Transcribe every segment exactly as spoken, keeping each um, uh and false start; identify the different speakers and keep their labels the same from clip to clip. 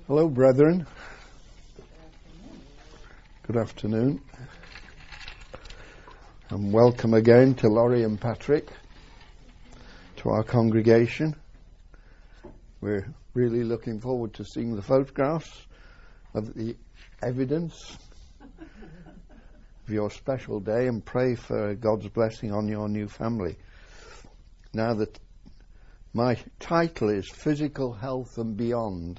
Speaker 1: Hello, brethren. Good afternoon. And welcome again to Laurie and Patrick, to our congregation. We're really looking forward to seeing the photographs of the evidence of your special day and pray for God's blessing on your new family. Now that my title is Physical Health and Beyond.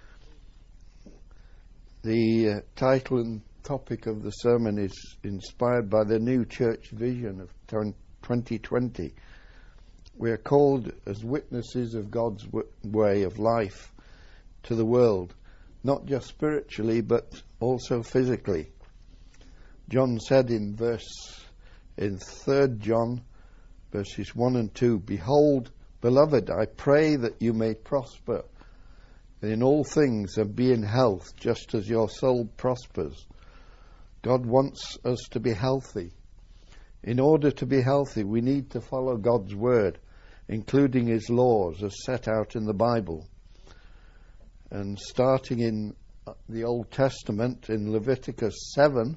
Speaker 1: The uh, title and topic of the sermon is inspired by the new church vision of twenty twenty. We are called as witnesses of God's w- way of life to the world, not just spiritually but also physically. John said in verse in Third John verses one and two, "Behold, beloved, I pray that you may prosper in all things and be in health, just as your soul prospers." God wants us to be healthy. In order to be healthy, we need to follow God's word, including his laws as set out in the Bible. And starting in the Old Testament, in Leviticus seven,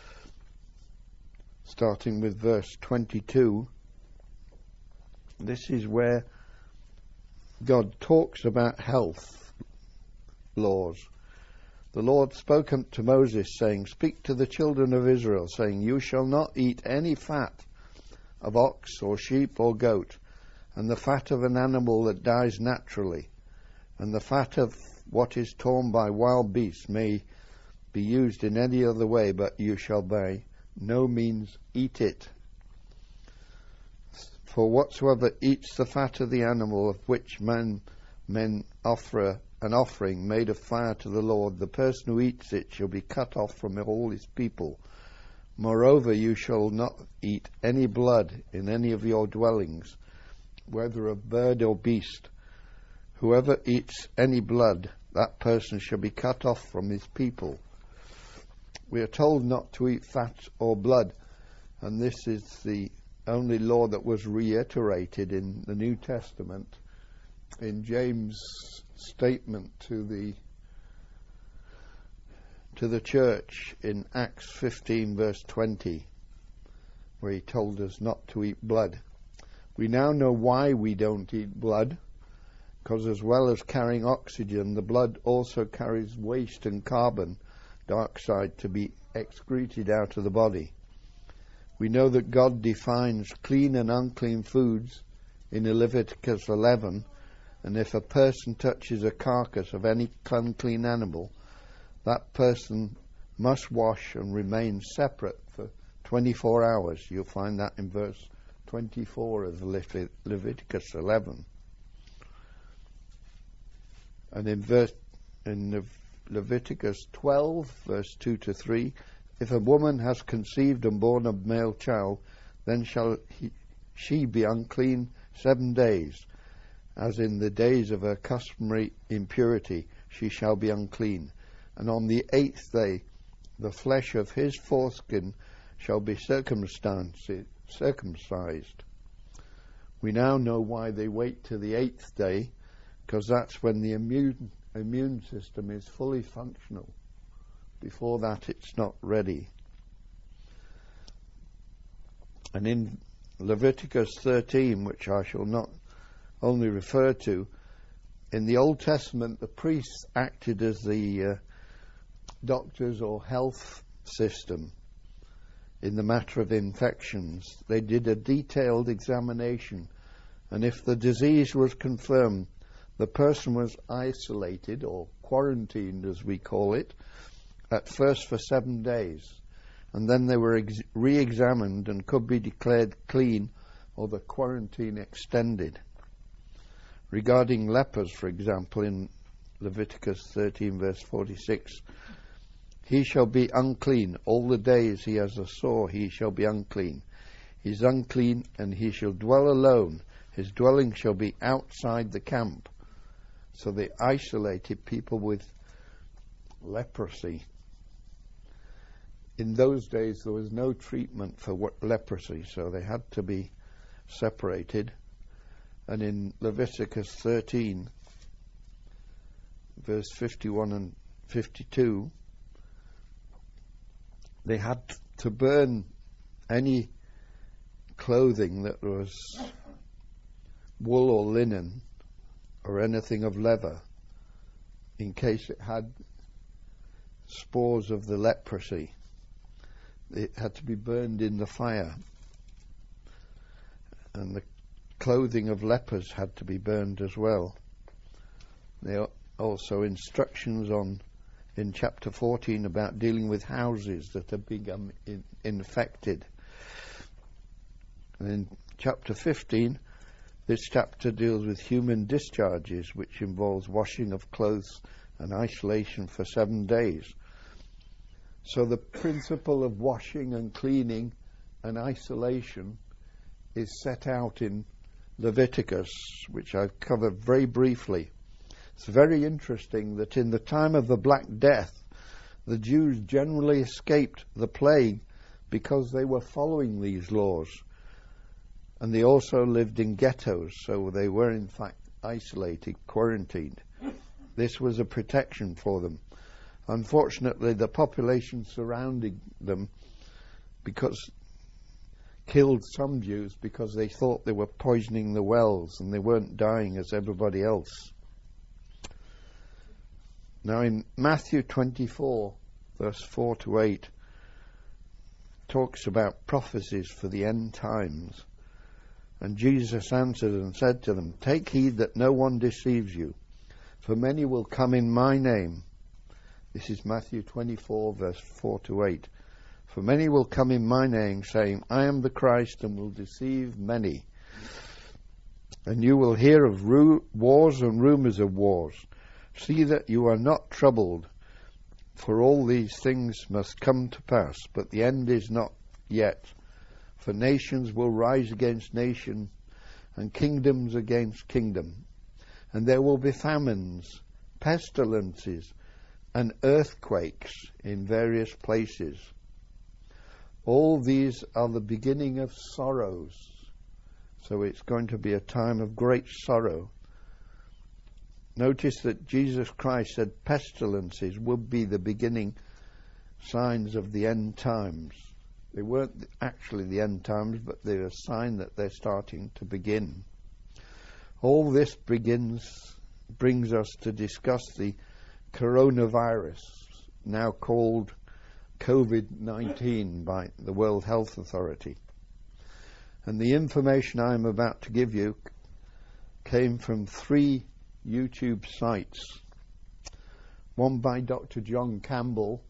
Speaker 1: starting with verse twenty-two, this is where God talks about health laws. The Lord spoke to Moses, saying, "Speak to the children of Israel, saying, You shall not eat any fat of ox or sheep or goat, and the fat of an animal that dies naturally, and the fat of what is torn by wild beasts may be used in any other way, but you shall by no means eat it. For whatsoever eats the fat of the animal of which men, men offer an offering made of fire to the Lord, the person who eats it shall be cut off from all his people. Moreover, you shall not eat any blood in any of your dwellings, whether of bird or beast. Whoever eats any blood, that person shall be cut off from his people." We are told not to eat fat or blood, and this is the only law that was reiterated in the New Testament in James' statement to the to the church in Acts fifteen verse twenty, where he told us not to eat blood. We now know why we don't eat blood, because as well as carrying oxygen, the blood also carries waste and carbon dioxide to be excreted out of the body. We know that God defines clean and unclean foods in Leviticus eleven, and if a person touches a carcass of any unclean animal, that person must wash and remain separate for twenty-four hours. You'll find that in verse twenty-four of Levit- Leviticus eleven. And in verse in Le- Leviticus twelve, verse two to three, "If a woman has conceived and born a male child, then shall he, she be unclean seven days. As in the days of her customary impurity, she shall be unclean. And on the eighth day, the flesh of his foreskin shall be circumcised. circumcised. We now know why they wait till the eighth day, because that's when the immune, immune system is fully functional. Before that, it's not ready. And in Leviticus thirteen, which I shall not only refer to, in the Old Testament, the priests acted as the uh, doctors or health system in the matter of infections. They did a detailed examination, and if the disease was confirmed, the person was isolated or quarantined, as we call it, at first for seven days, and then they were ex- re-examined and could be declared clean or the quarantine extended. Regarding lepers, for example, in Leviticus thirteen verse forty-six, "He shall be unclean all the days he has a sore, he shall be unclean. He is unclean, and he shall dwell alone. His dwelling shall be outside the camp." So they isolated people with leprosy. In those days, there was no treatment for leprosy, so they had to be separated. And in Leviticus thirteen, verse fifty-one and fifty-two, they had to burn any clothing that was wool or linen or anything of leather, in case it had spores of the leprosy. It had to be burned in the fire. And the clothing of lepers had to be burned as well. There are also instructions on in chapter fourteen about dealing with houses that have become in, infected. And in chapter fifteen, this chapter deals with human discharges, which involves washing of clothes and isolation for seven days. So the principle of washing and cleaning and isolation is set out in Leviticus, which I've covered very briefly. It's very interesting that in the time of the Black Death, the Jews generally escaped the plague because they were following these laws. And they also lived in ghettos, so they were in fact isolated, quarantined. This was a protection for them. Unfortunately, the population surrounding them because killed some Jews because they thought they were poisoning the wells and they weren't dying as everybody else. Now in Matthew twenty-four, verse four to eight, talks about prophecies for the end times. And Jesus answered and said to them, "Take heed that no one deceives you, for many will come in my name." This is Matthew twenty-four, verse four to eight. "For many will come in my name, saying, I am the Christ, and will deceive many. And you will hear of ru- wars and rumors of wars. See that you are not troubled, for all these things must come to pass, but the end is not yet. For nations will rise against nation, and kingdoms against kingdom. And there will be famines, pestilences, and earthquakes in various places. All these are the beginning of sorrows." So it's going to be a time of great sorrow. Notice that Jesus Christ said pestilences would be the beginning signs of the end times. They weren't actually the end times, but they're a sign that they're starting to begin. All this begins, brings us to discuss the coronavirus, now called COVID nineteen by the World Health Authority. And the information I'm about to give you came from three YouTube sites. One by Doctor John Campbell,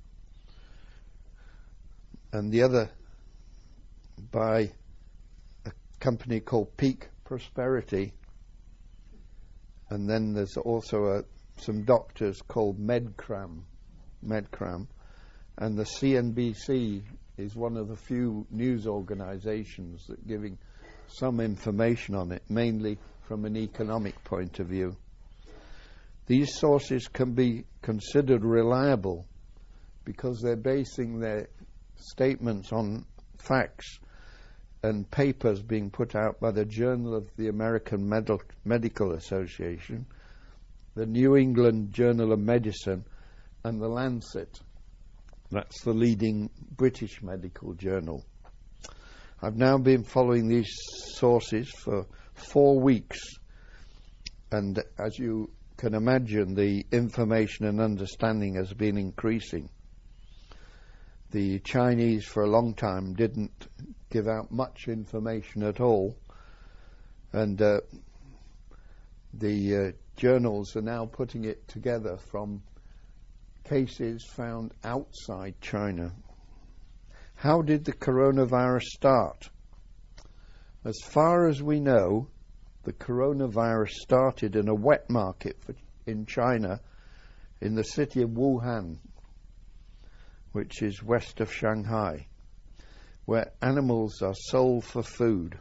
Speaker 1: and the other by a company called Peak Prosperity. And then there's also a, some doctors called Medcram, Medcram. And the C N B C is one of the few news organizations that giving some information on it, mainly from an economic point of view. These sources can be considered reliable because they're basing their statements on facts and papers being put out by the Journal of the American Medi- Medical Association, the New England Journal of Medicine, and the Lancet. That's the leading British medical journal. I've now been following these sources for four weeks, and as you can imagine, the information and understanding has been increasing. The Chinese for a long time didn't give out much information at all, and uh, the uh, journals are now putting it together from cases found outside China. How did the coronavirus start? As far as we know, the coronavirus started in a wet market for, in China, in the city of Wuhan, which is west of Shanghai, where animals are sold for food.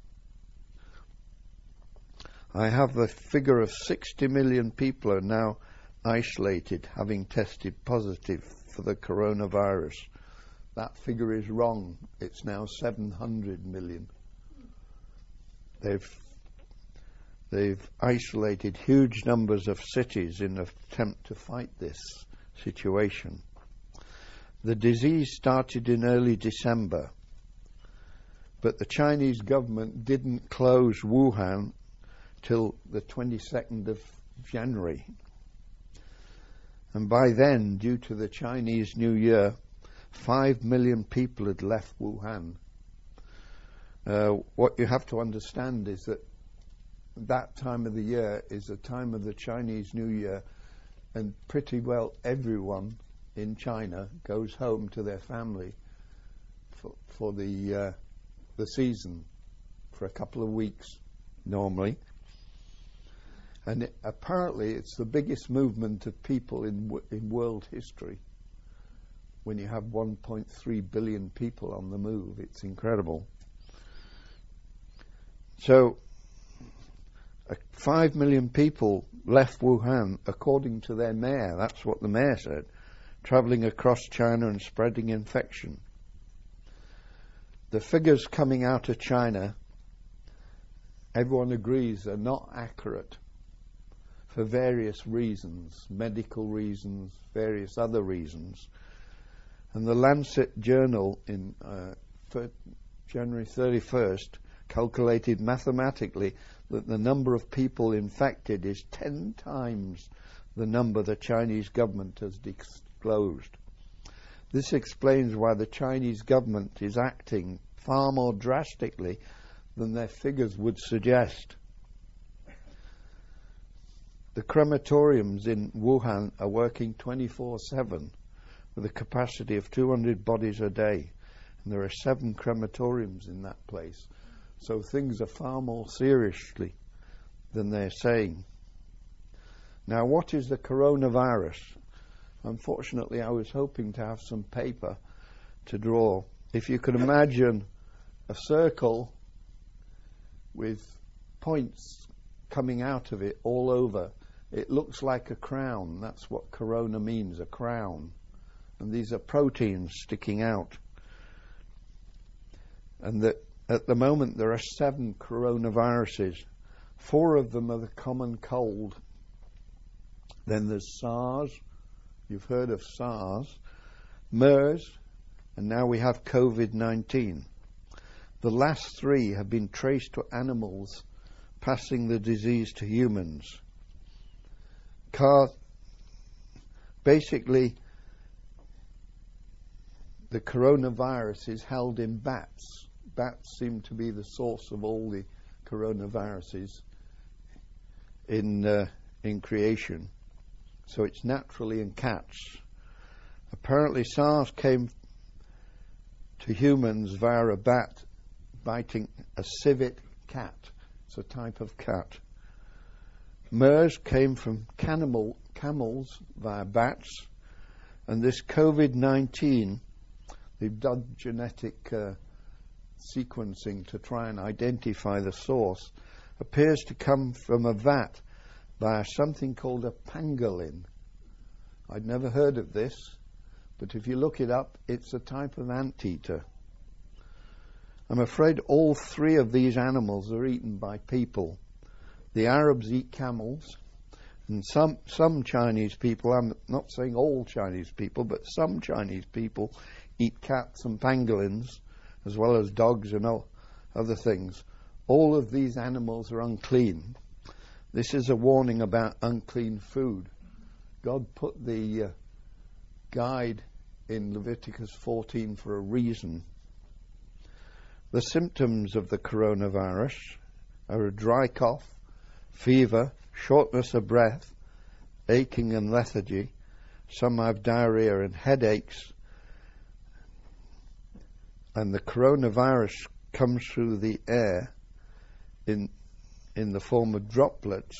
Speaker 1: I have the figure of sixty million people are now isolated, having tested positive for the coronavirus. That figure is wrong. It's now seven hundred million. They've They've isolated huge numbers of cities in an attempt to fight this situation. The disease started in early December, but the Chinese government didn't close Wuhan till the twenty-second of January. And by then, due to the Chinese New Year, five million people had left Wuhan. Uh, what you have to understand is that that time of the year is the time of the Chinese New Year, and pretty well everyone in China goes home to their family for, for the uh, the season for a couple of weeks normally. And it, apparently it's the biggest movement of people in w- in world history. When you have one point three billion people on the move, it's incredible. So uh, five million people left Wuhan, according to their mayor. That's what the mayor said, traveling across China and spreading infection. The figures coming out of China, everyone agrees, are not accurate for various reasons, medical reasons, various other reasons. And the Lancet Journal in uh, th- January thirty-first calculated mathematically that the number of people infected is ten times the number the Chinese government has disclosed. This explains why the Chinese government is acting far more drastically than their figures would suggest. The crematoriums in Wuhan are working twenty-four seven with a capacity of two hundred bodies a day, and there are seven crematoriums in that place. So things are far more seriously than they're saying. Now, what is the coronavirus? Unfortunately, I was hoping to have some paper to draw. If you could imagine a circle with points coming out of it all over, it looks like a crown. That's what corona means, a crown. And these are proteins sticking out. And that at the moment there are seven coronaviruses. Four of them are the common cold. Then there's SARS. You've heard of SARS, MERS, and now we have COVID nineteen. The last three have been traced to animals passing the disease to humans. Car- basically, the coronavirus is held in bats. Bats seem to be the source of all the coronaviruses in uh, in creation. So it's naturally in cats. Apparently SARS came to humans via a bat biting a civet cat. It's a type of cat. MERS came from cannibal, camels via bats. And this COVID nineteen, they've done genetic uh, sequencing to try and identify the source, appears to come from a vat by something called a pangolin. I'd never heard of this, but if you look it up, it's a type of anteater. I'm afraid all three of these animals are eaten by people. The Arabs eat camels, and some some Chinese people, I'm not saying all Chinese people, but some Chinese people eat cats and pangolins, as well as dogs and all other things. All of these animals are unclean. This is a warning about unclean food. God put the uh, guide in Leviticus fourteen for a reason. The symptoms of the coronavirus are a dry cough, fever, shortness of breath, aching and lethargy. Some have diarrhea and headaches. And the coronavirus comes through the air in in the form of droplets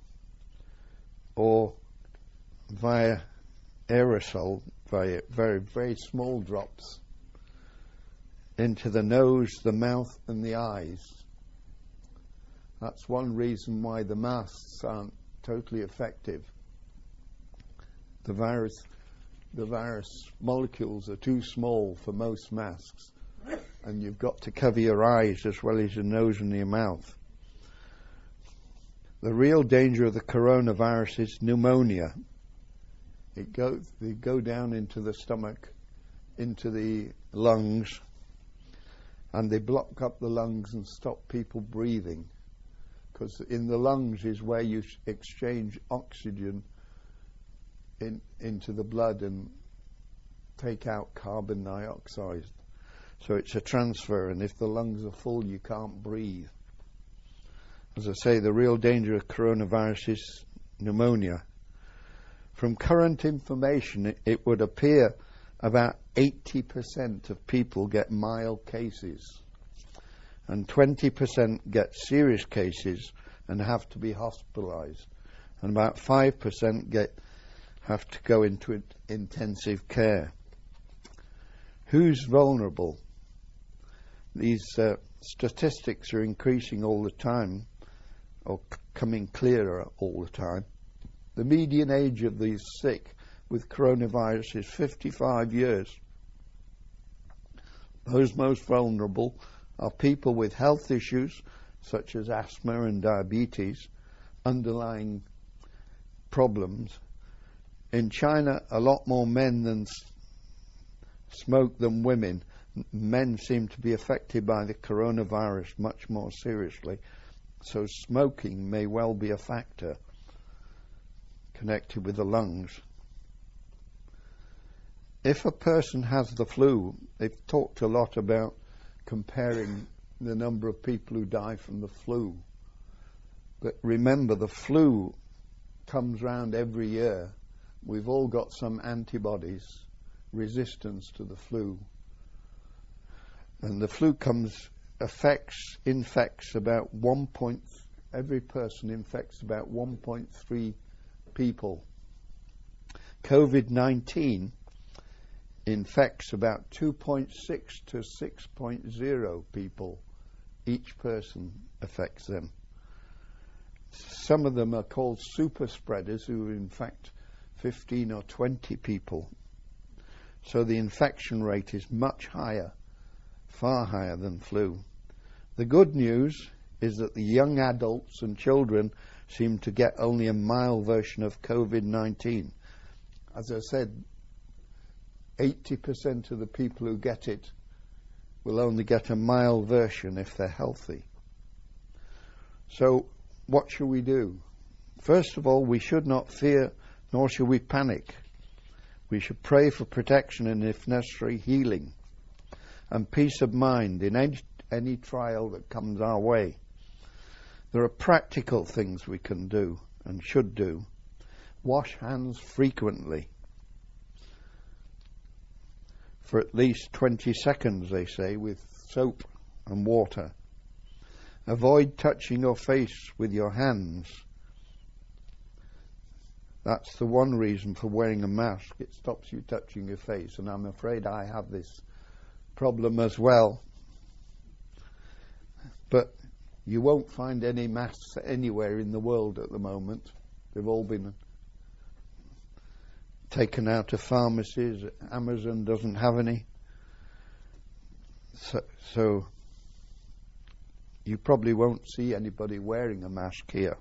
Speaker 1: or via aerosol, via very, very small drops into the nose, the mouth and the eyes. That's one reason why the masks aren't totally effective. The virus, the virus molecules are too small for most masks, and you've got to cover your eyes as well as your nose and your mouth. the real danger of the coronavirus is pneumonia. It goes, they go down into the stomach, into the lungs, and they block up the lungs and stop people breathing. Because in the lungs is where you exchange oxygen in, into the blood and take out carbon dioxide. So it's a transfer, and if the lungs are full, you can't breathe. As I say, the real danger of coronavirus is pneumonia. From current information, it, it would appear about eighty percent of people get mild cases, and twenty percent get serious cases and have to be hospitalized, and about five percent get have to go into it, intensive care. Who's vulnerable? These uh, statistics are increasing all the time, or c- coming clearer all the time. The median age of these sick with coronavirus is fifty-five years. Those most vulnerable are people with health issues such as asthma and diabetes, underlying problems. In China, a lot more men than s- smoke than women. M- men seem to be affected by the coronavirus much more seriously, so smoking may well be a factor connected with the lungs. If a person has the flu, they've talked a lot about comparing the number of people who die from the flu. But remember, the flu comes round every year. We've all got some antibodies, resistance to the flu. And the flu comes, affects, infects about one point, every person infects about one point three people. COVID nineteen infects about two point six to six point zero people. Each person affects them. Some of them are called super spreaders, who infect fifteen or twenty people. So the infection rate is much higher, far higher than flu. The good news is that the young adults and children seem to get only a mild version of COVID nineteen. As I said, eighty percent of the people who get it will only get a mild version if they're healthy. So what should we do? First of all, we should not fear, nor should we panic. We should pray for protection and, if necessary, healing and peace of mind in any, any trial that comes our way. There are practical things we can do and should do. Wash hands frequently, for at least twenty seconds, they say, with soap and water. Avoid touching your face with your hands. That's the one reason for wearing a mask. It stops you touching your face, and I'm afraid I have this problem as well. But you won't find any masks anywhere in the world at the moment. They've all been taken out of pharmacies. Amazon doesn't have any. So, so you probably won't see anybody wearing a mask here.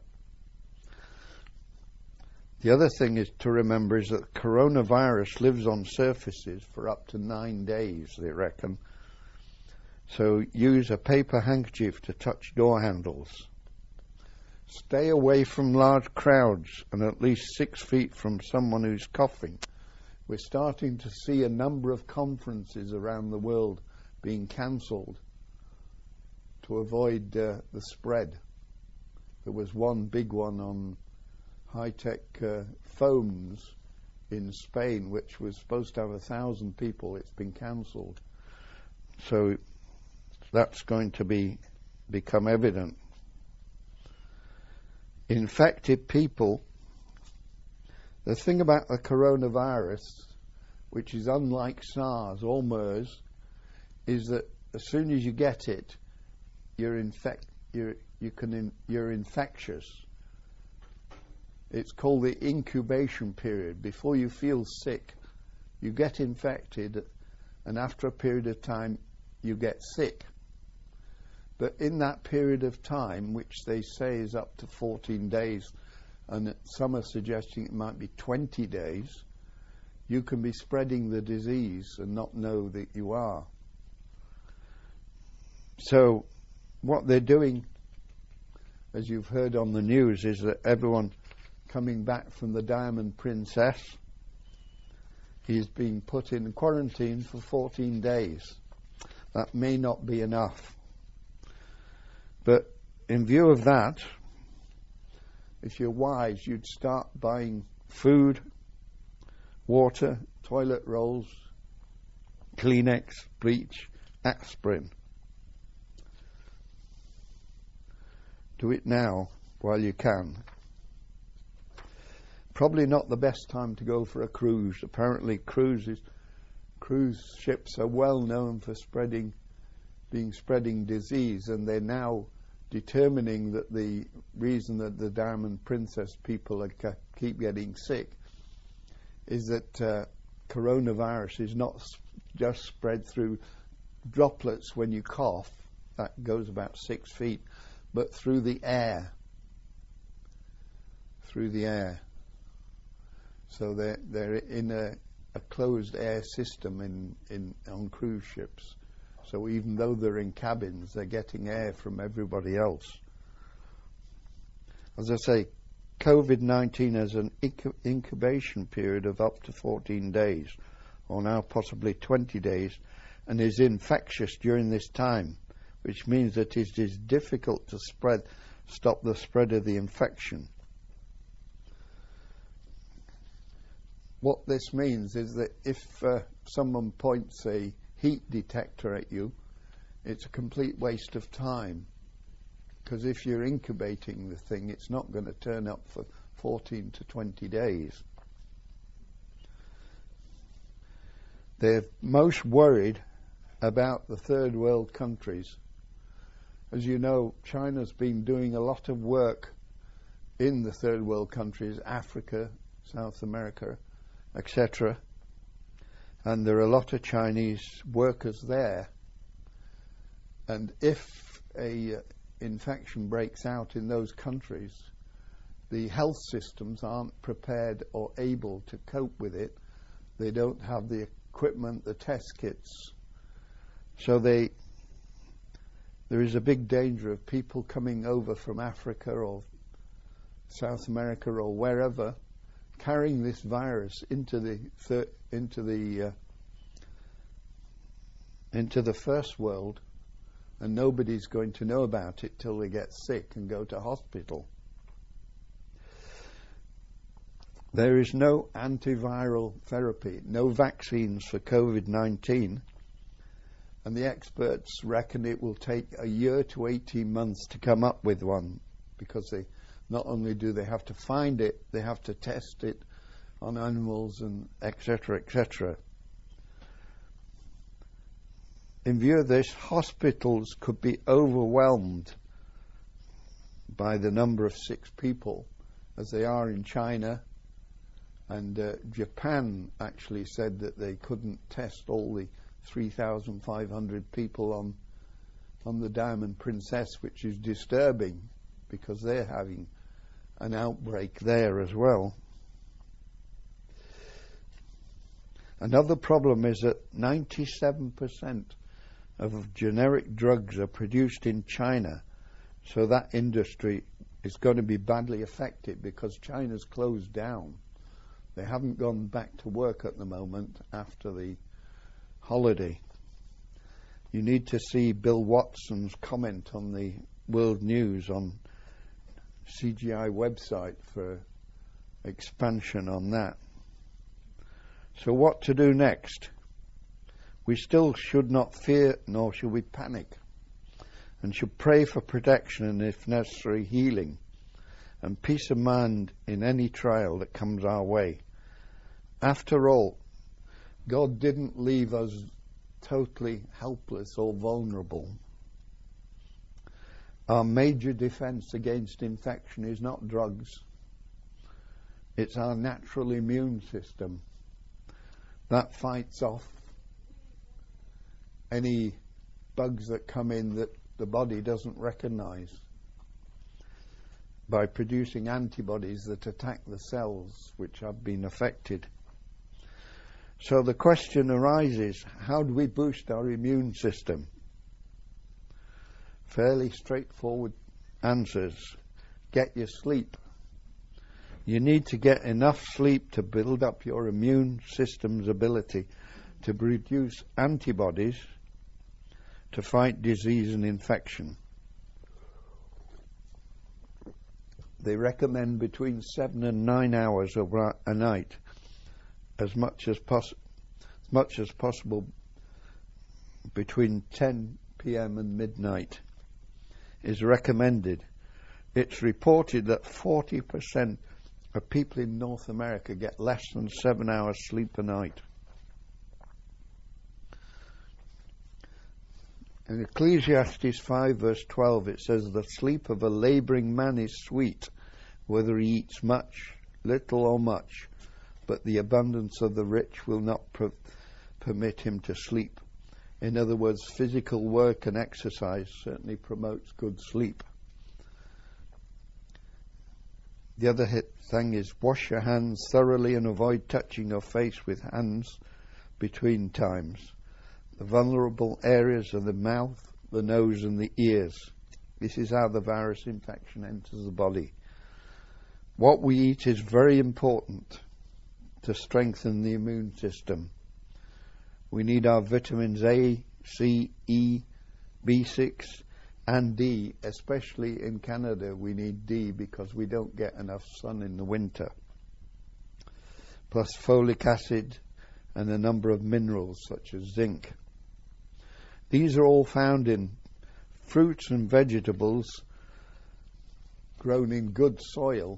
Speaker 1: The other thing is to remember is that coronavirus lives on surfaces for up to nine days, they reckon. So use a paper handkerchief to touch door handles. Stay away from large crowds and at least six feet from someone who's coughing. We're starting to see a number of conferences around the world being cancelled to avoid uh, the spread. There was one big one on high-tech uh, phones in Spain, which was supposed to have a thousand people. It's been cancelled. So that's going to be become evident. Infected people, the thing about the coronavirus, which is unlike SARS or MERS, is that as soon as you get it, you're infect, you're, you can in, you're infectious. It's called the incubation period. Before you feel sick, you get infected, and after a period of time, you get sick. But in that period of time, which they say is up to fourteen days, and some are suggesting it might be twenty days, you can be spreading the disease and not know that you are. So what they're doing, as you've heard on the news, is that everyone coming back from the Diamond Princess is being put in quarantine for fourteen days. That may not be enough. But in view of that, if you're wise, you'd start buying food, water, toilet rolls, Kleenex, bleach, aspirin. Do it now while you can. Probably not the best time to go for a cruise. Apparently cruises, cruise ships are well known for spreading, being spreading disease, and they're now determining that the reason that the Diamond Princess people are ca- keep getting sick is that uh, coronavirus is not s- just spread through droplets when you cough, that goes about six feet, but through the air. Through the air. So they're, they're in a, a closed air system in, in on cruise ships. So even though they're in cabins, they're getting air from everybody else. As I say, COVID nineteen has an inc- incubation period of up to fourteen days, or now possibly twenty days, and is infectious during this time, which means that it is difficult to spread, stop the spread of the infection. What this means is that if uh, someone points a heat detector at you, it's a complete waste of time, because if you're incubating the thing, it's not going to turn up for fourteen to twenty days. They're most worried about the third world countries. As you know, China's been doing a lot of work in the third world countries, Africa, South America, et cetera. And there are a lot of Chinese workers there. And if a uh, infection breaks out in those countries, the health systems aren't prepared or able to cope with it. They don't have the equipment, the test kits. So they, there is a big danger of people coming over from Africa or South America or wherever, carrying this virus into the thir- into the uh, into the first world, and nobody's going to know about it till they get sick and go to hospital. There is no antiviral therapy, no vaccines for COVID nineteen, and the experts reckon it will take a year to eighteen months to come up with one, because they not only do they have to find it, they have to test it on animals and et cetera, et cetera. In view of this, hospitals could be overwhelmed by the number of sick people, as they are in China. And uh, Japan actually said that they couldn't test all the three thousand five hundred people on on the Diamond Princess, which is disturbing, because they're having an outbreak there as well. Another problem is that ninety-seven percent of generic drugs are produced in China, so that industry is going to be badly affected because China's closed down. They haven't gone back to work at the moment after the holiday. You need to see Bill Watson's comment on the World News on C G I website for expansion on that. So what to do next? We still should not fear, nor should we panic, and should pray for protection and, if necessary, healing and peace of mind in any trial that comes our way. After all, God didn't leave us totally helpless or vulnerable. Our major defense against infection is not drugs. It's our natural immune system that fights off any bugs that come in that the body doesn't recognize by producing antibodies that attack the cells which have been affected. So the question arises, how do we boost our immune system? Fairly straightforward answers. Get your sleep. You need to get enough sleep to build up your immune system's ability to produce antibodies to fight disease and infection. They recommend between seven and nine hours of a night, as much as poss- as much as possible between ten p.m. and midnight is recommended. It's reported that forty percent of people in North America get less than seven hours sleep a night. In Ecclesiastes five verse twelve it says, the sleep of a labouring man is sweet, whether he eats much, little or much, but the abundance of the rich will not per- permit him to sleep. In other words, physical work and exercise certainly promotes good sleep. The other hit thing is wash your hands thoroughly and avoid touching your face with hands between times. The vulnerable areas are the mouth, the nose and the ears. This is how the virus infection enters the body. What we eat is very important to strengthen the immune system. We need our vitamins A, C, E, B six and D, especially in Canada we need D because we don't get enough sun in the winter. Plus folic acid and a number of minerals such as zinc. These are all found in fruits and vegetables grown in good soil.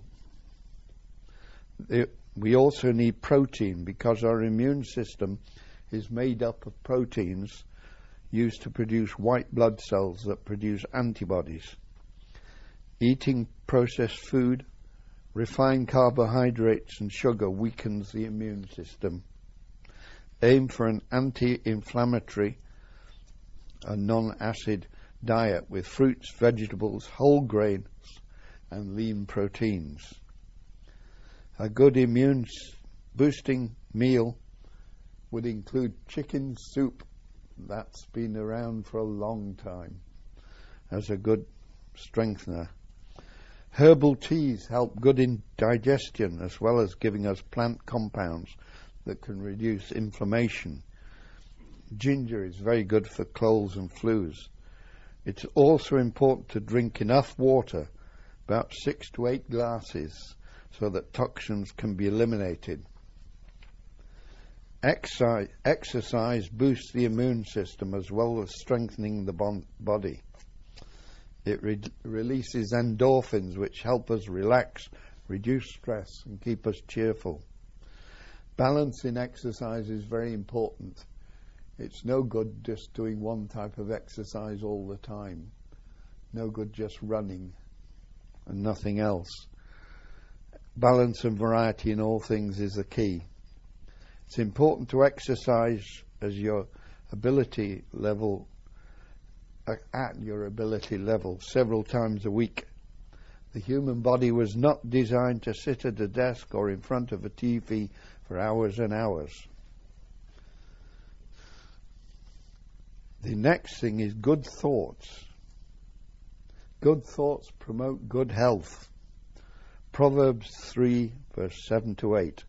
Speaker 1: They, we also need protein because our immune system is made up of proteins used to produce white blood cells that produce antibodies. Eating processed food, refined carbohydrates and sugar weakens the immune system. Aim for an anti-inflammatory and non-acid diet with fruits, vegetables, whole grains and lean proteins. A good immune boosting meal would include chicken soup. That's been around for a long time as a good strengthener. Herbal teas help good in digestion as well as giving us plant compounds that can reduce inflammation. Ginger is very good for colds and flus. It's also important to drink enough water, about six to eight glasses, so that toxins can be eliminated. Exercise, exercise boosts the immune system as well as strengthening the bon- body. It re- releases endorphins which help us relax, reduce stress and keep us cheerful. Balance in exercise is very important. It's no good just doing one type of exercise all the time. No good just running and nothing else. Balance and variety in all things is the key. It's important to exercise as your ability level, at your ability level, several times a week. The human body was not designed to sit at a desk or in front of a T V for hours and hours. The next thing is good thoughts. Good thoughts promote good health. Proverbs three, verse seven to eight.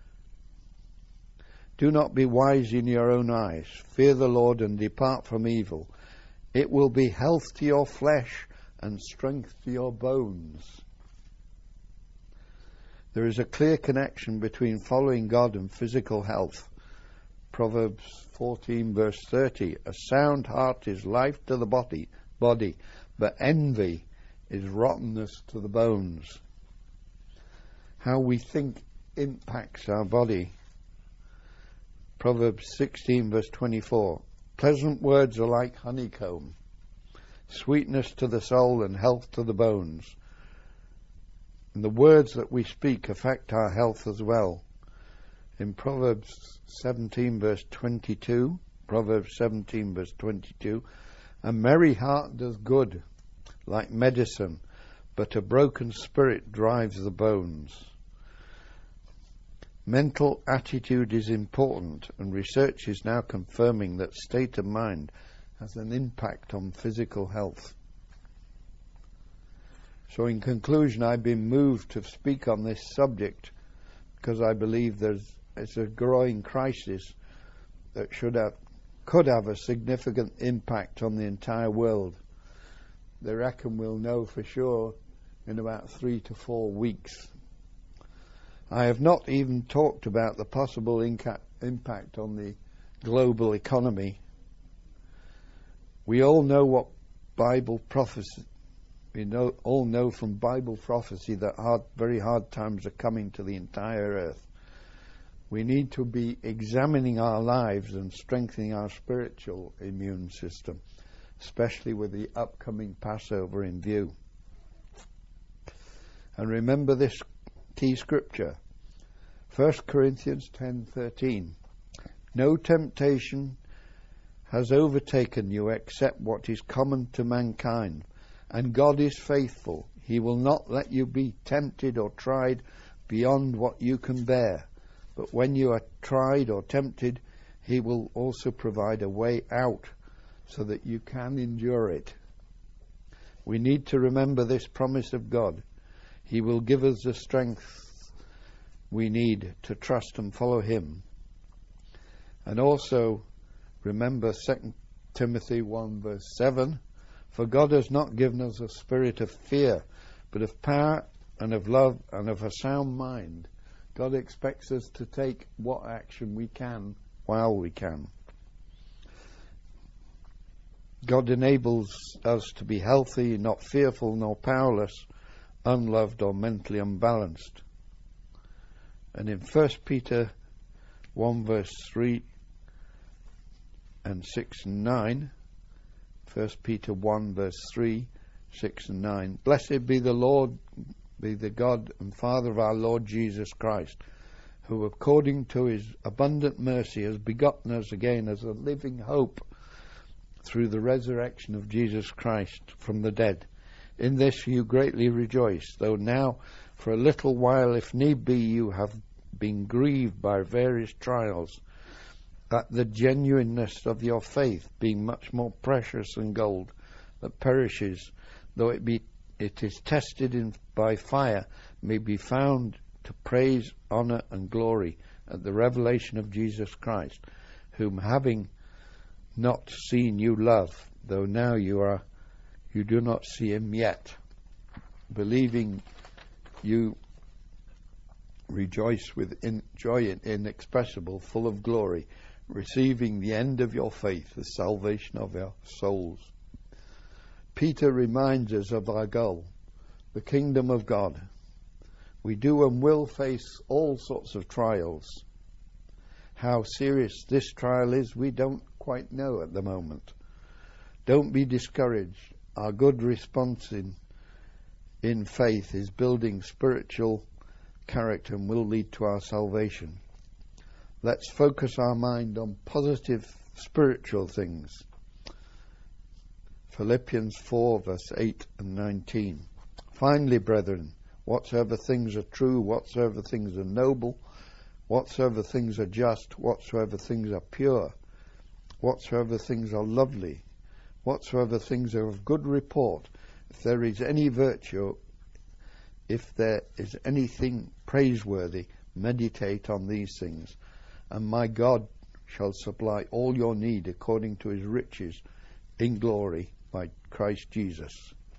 Speaker 1: Do not be wise in your own eyes. Fear the Lord and depart from evil. It will be health to your flesh and strength to your bones. There is a clear connection between following God and physical health. Proverbs fourteen, verse thirty. A sound heart is life to the body, body, but envy is rottenness to the bones. How we think impacts our body. Proverbs sixteen, verse twenty-four. Pleasant words are like honeycomb, sweetness to the soul and health to the bones. And the words that we speak affect our health as well. In Proverbs seventeen, verse twenty-two, Proverbs seventeen, verse twenty-two, A merry heart does good, like medicine, but a broken spirit drives the bones. Mental attitude is important, and research is now confirming that state of mind has an impact on physical health. So in conclusion, I've been moved to speak on this subject because I believe there's it's a growing crisis that should have, could have a significant impact on the entire world. They reckon we'll know for sure in about three to four weeks. I have not even talked about the possible inca- impact on the global economy. We all know what Bible prophecy, we know, all know from Bible prophecy that hard, very hard times are coming to the entire earth. We need to be examining our lives and strengthening our spiritual immune system, especially with the upcoming Passover in view. And remember this key scripture, First Corinthians ten thirteen. No temptation has overtaken you except what is common to mankind, and God is faithful. He will not let you be tempted or tried beyond what you can bear. But when you are tried or tempted, He will also provide a way out so that you can endure it. We need to remember this promise of God. He will give us the strength we need to trust and follow Him. And also remember Second Timothy one verse seven, for God has not given us a spirit of fear, but of power and of love and of a sound mind. God expects us to take what action we can while we can. God enables us to be healthy, not fearful nor powerless, unloved or mentally unbalanced. And in First Peter one verse three and six and nine, First Peter one verse three, six and nine, blessed be the Lord, be the God and Father of our Lord Jesus Christ, who according to His abundant mercy has begotten us again as a living hope through the resurrection of Jesus Christ from the dead. In this you greatly rejoice, though now for a little while, if need be, you have been grieved by various trials, that the genuineness of your faith, being much more precious than gold that perishes, though it be it is tested in, by fire, may be found to praise, honor, and glory at the revelation of Jesus Christ, whom having not seen you love, though now you are you do not see Him yet. Believing you rejoice with in, joy inexpressible, full of glory, receiving the end of your faith, the salvation of your souls. Peter reminds us of our goal, the kingdom of God. We do and will face all sorts of trials. How serious this trial is, we don't quite know at the moment. Don't be discouraged. Our good response in, in faith is building spiritual character and will lead to our salvation. Let's focus our mind on positive spiritual things. Philippians four verse eight and nineteen. Finally, brethren, whatsoever things are true, whatsoever things are noble, whatsoever things are just, whatsoever things are pure, whatsoever things are lovely, whatsoever things are of good report, if there is any virtue, if there is anything praiseworthy, meditate on these things, and my God shall supply all your need according to His riches in glory by Christ Jesus.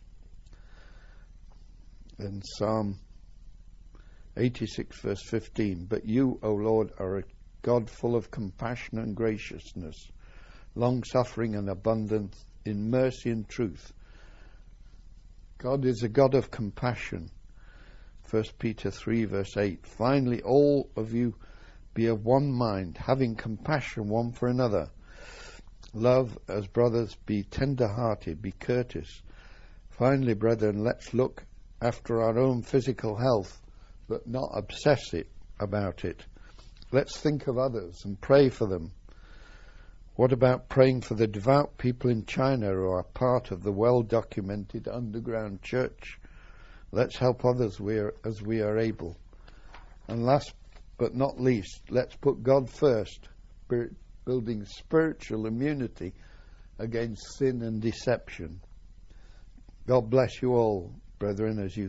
Speaker 1: And Psalm eighty-six verse fifteen, but you, O Lord, are a God full of compassion and graciousness, long-suffering and abundant in mercy and truth. God is a God of compassion. First Peter three verse eight, finally all of you be of one mind, having compassion one for another. Love as brothers, be tender-hearted, be courteous. Finally, brethren, let's look after our own physical health, but not obsess it about it. Let's think of others and pray for them. What about praying for the devout people in China who are part of the well-documented underground church? Let's help others we are, as we are able. And last but not least, let's put God first, spirit, building spiritual immunity against sin and deception. God bless you all, brethren, as you